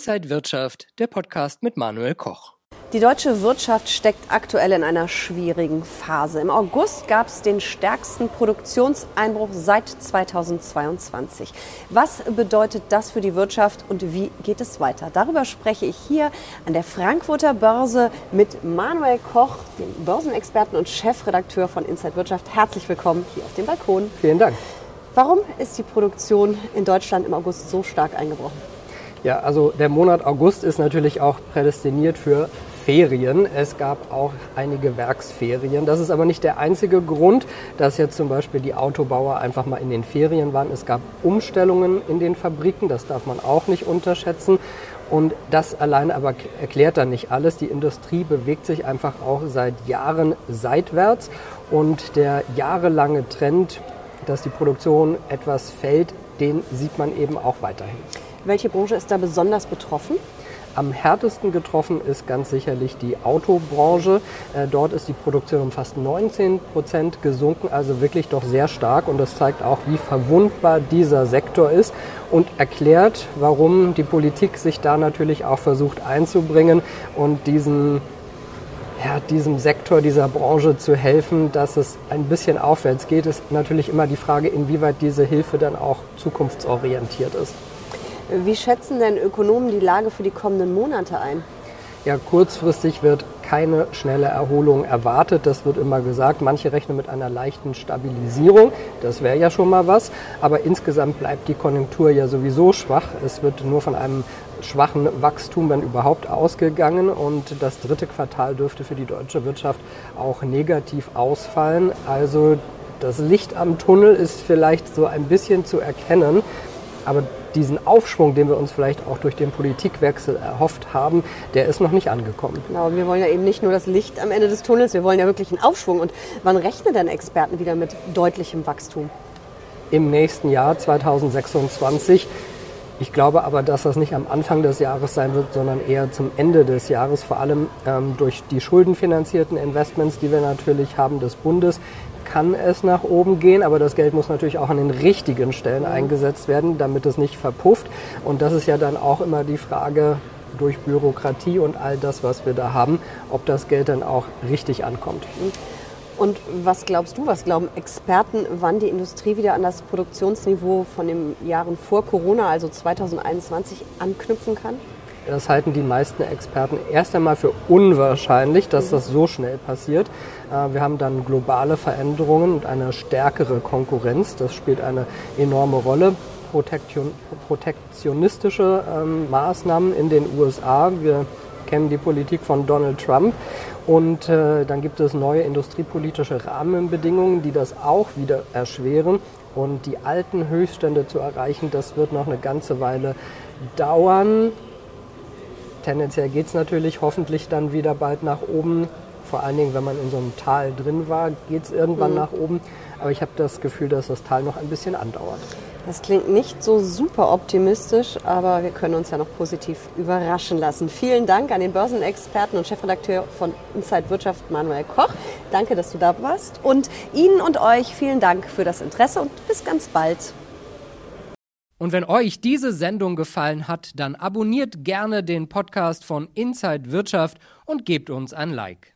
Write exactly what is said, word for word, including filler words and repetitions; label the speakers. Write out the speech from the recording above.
Speaker 1: Inside Wirtschaft, der Podcast mit Manuel Koch.
Speaker 2: Die deutsche Wirtschaft steckt aktuell in einer schwierigen Phase. Im August gab es den stärksten Produktionseinbruch seit zweitausendzweiundzwanzig. Was bedeutet das für die Wirtschaft und wie geht es weiter? Darüber spreche ich hier an der Frankfurter Börse mit Manuel Koch, dem Börsenexperten und Chefredakteur von Inside Wirtschaft. Herzlich willkommen hier auf dem Balkon.
Speaker 3: Vielen Dank.
Speaker 2: Warum ist die Produktion in Deutschland im August so stark eingebrochen?
Speaker 3: Ja, also der Monat August ist natürlich auch prädestiniert für Ferien. Es gab auch einige Werksferien. Das ist aber nicht der einzige Grund, dass jetzt zum Beispiel die Autobauer einfach mal in den Ferien waren. Es gab Umstellungen in den Fabriken, das darf man auch nicht unterschätzen. Und das alleine aber erklärt dann nicht alles. Die Industrie bewegt sich einfach auch seit Jahren seitwärts. Und der jahrelange Trend, dass die Produktion etwas fällt, den sieht man eben auch weiterhin.
Speaker 2: Welche Branche ist da besonders betroffen?
Speaker 3: Am härtesten getroffen ist ganz sicherlich die Autobranche. Äh, dort ist die Produktion um fast neunzehn Prozent gesunken, also wirklich doch sehr stark. Und das zeigt auch, wie verwundbar dieser Sektor ist und erklärt, warum die Politik sich da natürlich auch versucht einzubringen und diesen, ja, diesem Sektor, dieser Branche zu helfen, dass es ein bisschen aufwärts geht. Ist natürlich immer die Frage, inwieweit diese Hilfe dann auch zukunftsorientiert ist.
Speaker 2: Wie schätzen denn Ökonomen die Lage für die kommenden Monate ein?
Speaker 3: Ja, kurzfristig wird keine schnelle Erholung erwartet. Das wird immer gesagt. Manche rechnen mit einer leichten Stabilisierung. Das wäre ja schon mal was. Aber insgesamt bleibt die Konjunktur ja sowieso schwach. Es wird nur von einem schwachen Wachstum, wenn überhaupt, ausgegangen. Und das dritte Quartal dürfte für die deutsche Wirtschaft auch negativ ausfallen. Also das Licht am Tunnel ist vielleicht so ein bisschen zu erkennen. Aber diesen Aufschwung, den wir uns vielleicht auch durch den Politikwechsel erhofft haben, der ist noch nicht angekommen.
Speaker 2: Genau, wir wollen ja eben nicht nur das Licht am Ende des Tunnels, wir wollen ja wirklich einen Aufschwung. Und wann rechnen denn Experten wieder mit deutlichem Wachstum?
Speaker 3: Im nächsten Jahr, zweitausendsechsundzwanzig. Ich glaube aber, dass das nicht am Anfang des Jahres sein wird, sondern eher zum Ende des Jahres, vor allem ähm, durch die schuldenfinanzierten Investments, die wir natürlich haben des Bundes, kann es nach oben gehen, aber das Geld muss natürlich auch an den richtigen Stellen eingesetzt werden, damit es nicht verpufft. Und das ist ja dann auch immer die Frage durch Bürokratie und all das, was wir da haben, ob das Geld dann auch richtig ankommt.
Speaker 2: Und was glaubst du, was glauben Experten, wann die Industrie wieder an das Produktionsniveau von den Jahren vor Corona, also zweitausendeinundzwanzig, anknüpfen kann?
Speaker 3: Das halten die meisten Experten erst einmal für unwahrscheinlich, dass das so schnell passiert. Wir haben dann globale Veränderungen und eine stärkere Konkurrenz. Das spielt eine enorme Rolle. Protektion, protektionistische ähm, Maßnahmen in den U S A. Wir kennen die Politik von Donald Trump. Und äh, dann gibt es neue industriepolitische Rahmenbedingungen, die das auch wieder erschweren. Und die alten Höchststände zu erreichen, das wird noch eine ganze Weile dauern. Tendenziell geht es natürlich hoffentlich dann wieder bald nach oben. Vor allen Dingen, wenn man in so einem Tal drin war, geht es irgendwann mhm. nach oben. Aber ich habe das Gefühl, dass das Tal noch ein bisschen andauert.
Speaker 2: Das klingt nicht so super optimistisch, aber wir können uns ja noch positiv überraschen lassen. Vielen Dank an den Börsenexperten und Chefredakteur von Inside Wirtschaft, Manuel Koch. Danke, dass du da warst. Und Ihnen und euch vielen Dank für das Interesse und bis ganz bald.
Speaker 1: Und wenn euch diese Sendung gefallen hat, dann abonniert gerne den Podcast von Inside Wirtschaft und gebt uns ein Like.